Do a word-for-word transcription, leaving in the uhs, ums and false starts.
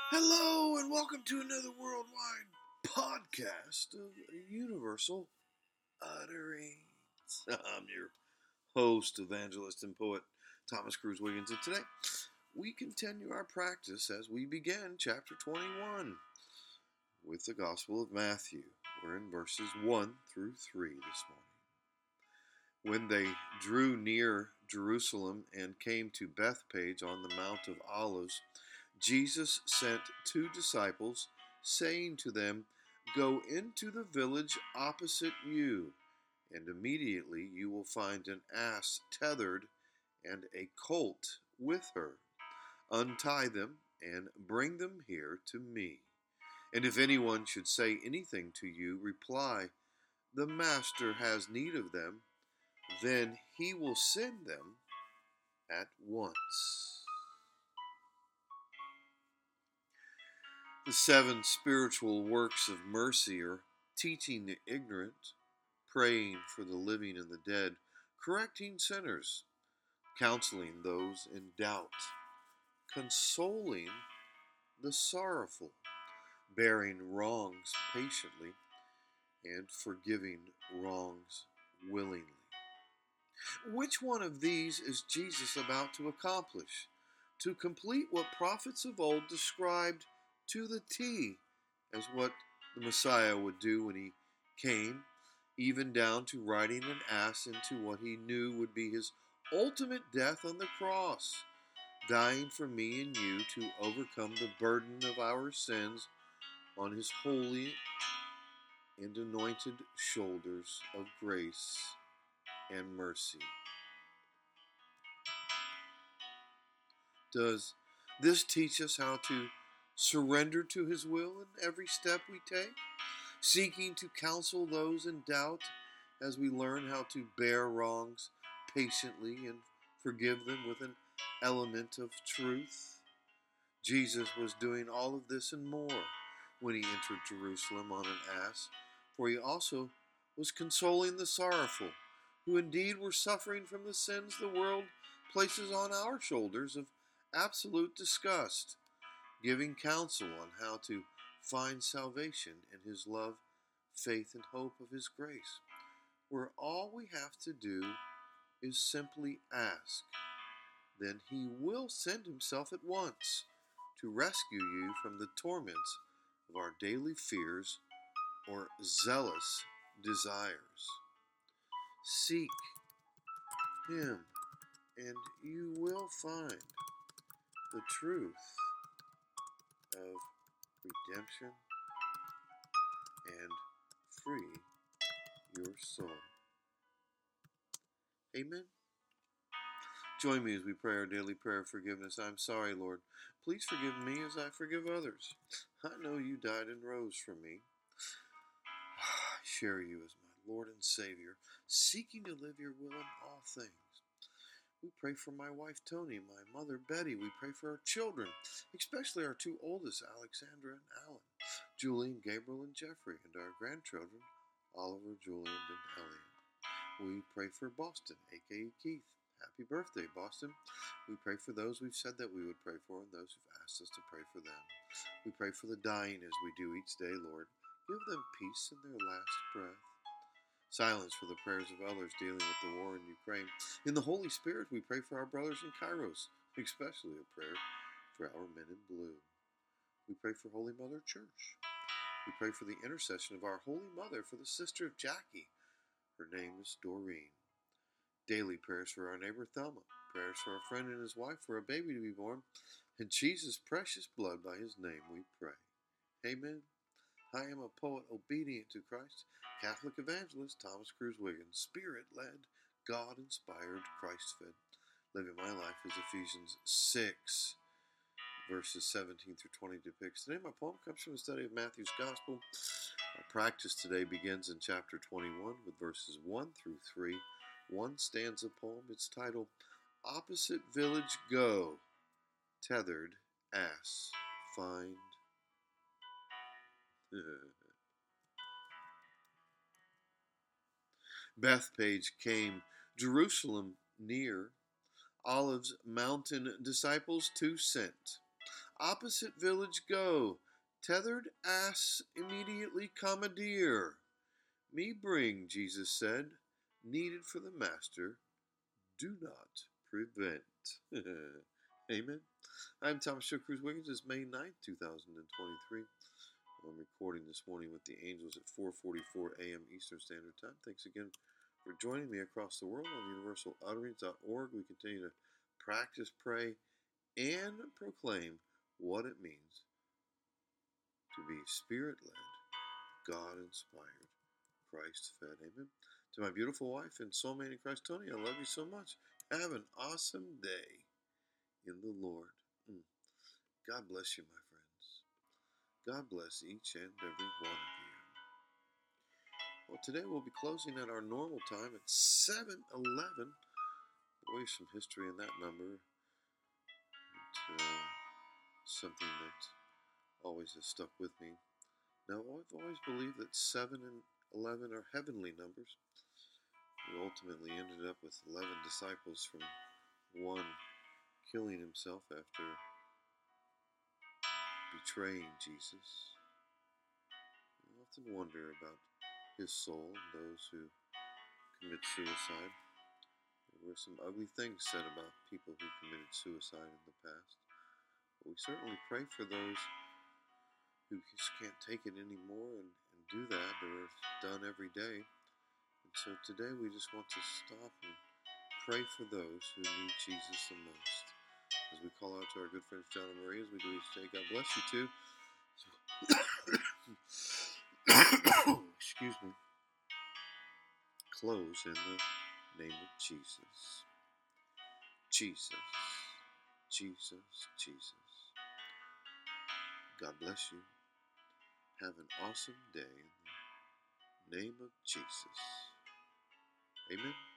Hello and welcome to another worldwide podcast of Universal Utterings. I'm your host, evangelist, and poet Thomas Cruz Wiggins, and today we continue our practice as we begin chapter twenty-one with the Gospel of Matthew. We're in verses one through three this morning. When they drew near Jerusalem and came to Bethphage on the Mount of Olives, Jesus sent two disciples, saying to them, "Go into the village opposite you, and immediately you will find an ass tethered and a colt with her. Untie them and bring them here to me. And if anyone should say anything to you, reply, 'The Master has need of them,' then he will send them at once." The seven spiritual works of mercy are teaching the ignorant, praying for the living and the dead, correcting sinners, counseling those in doubt, consoling the sorrowful, bearing wrongs patiently, and forgiving wrongs willingly. Which one of these is Jesus about to accomplish, to complete what prophets of old described to the T as what the Messiah would do when he came, even down to riding an ass into what he knew would be his ultimate death on the cross, dying for me and you to overcome the burden of our sins on his holy and anointed shoulders of grace and mercy. Does this teach us how to surrender to his will in every step we take, seeking to counsel those in doubt as we learn how to bear wrongs patiently and forgive them with an element of truth? Jesus was doing all of this and more when he entered Jerusalem on an ass, for he also was consoling the sorrowful, who indeed were suffering from the sins the world places on our shoulders of absolute disgust, giving counsel on how to find salvation in his love, faith, and hope of his grace, where all we have to do is simply ask. Then he will send himself at once to rescue you from the torments of our daily fears or zealous desires. Seek him, and you will find the truth of redemption and free your soul. Amen. Join me as we pray our daily prayer of forgiveness. I'm sorry, Lord. Please forgive me as I forgive others. I know you died and rose for me. I share you as my Lord and Savior, seeking to live your will in all things. We pray for my wife, Tony, my mother, Betty. We pray for our children, especially our two oldest, Alexandra and Alan, Julian, Gabriel, and Jeffrey, and our grandchildren, Oliver, Julian, and Elliot. We pray for Boston, a k a. Keith. Happy birthday, Boston. We pray for those we've said that we would pray for and those who've asked us to pray for them. We pray for the dying as we do each day, Lord. Give them peace in their last breath. Silence for the prayers of others dealing with the war in Ukraine. In the Holy Spirit, we pray for our brothers in Kairos, especially a prayer for our men in blue. We pray for Holy Mother Church. We pray for the intercession of our Holy Mother for the sister of Jackie. Her name is Doreen. Daily prayers for our neighbor Thelma. Prayers for our friend and his wife for a baby to be born. In Jesus' precious blood, by his name we pray. Amen. I am a poet obedient to Christ, Catholic evangelist Thomas Cruz Wiggins, Spirit-led, God-inspired, Christ-fed. Living my life as Ephesians six, verses seventeen through twenty depicts. Today my poem comes from a study of Matthew's Gospel. Our practice today begins in chapter twenty-one with verses one through three. One stanza poem. It's titled, "Opposite Village Go, Tethered Ass Find." Bethphage came, Jerusalem near, Olives mountain disciples two sent. Opposite village go. Tethered ass immediately commandeer. Me bring, Jesus said, needed for the master, do not prevent. Amen. I'm Thomas Show Cruz Wiggins. It's May ninth, two thousand twenty-three. I'm recording this morning with the Angels at four forty-four a.m. Eastern Standard Time. Thanks again for joining me across the world on universal utterings dot org. We continue to practice, pray, and proclaim what it means to be Spirit-led, God-inspired, Christ-fed. Amen. To my beautiful wife and soulmate in Christ, Tony, I love you so much. Have an awesome day in the Lord. Mm. God bless you, my friends. God bless each and every one of you. Well, today we'll be closing at our normal time at seven eleven. Boy, some history in that number. It, uh, something that always has stuck with me. Now, I've always believed that seven and eleven are heavenly numbers. We ultimately ended up with eleven disciples from one killing himself after betraying Jesus. I often wonder about his soul and those who commit suicide. There were some ugly things said about people who committed suicide in the past. But we certainly pray for those who just can't take it anymore and, and do that, or it's done every day. And so today we just want to stop and pray for those who need Jesus the most. As we call out to our good friends John and Marie, as we do each day, God bless you too. So, excuse me. Close in the name of Jesus. Jesus. Jesus. Jesus. God bless you. Have an awesome day in the name of Jesus. Amen.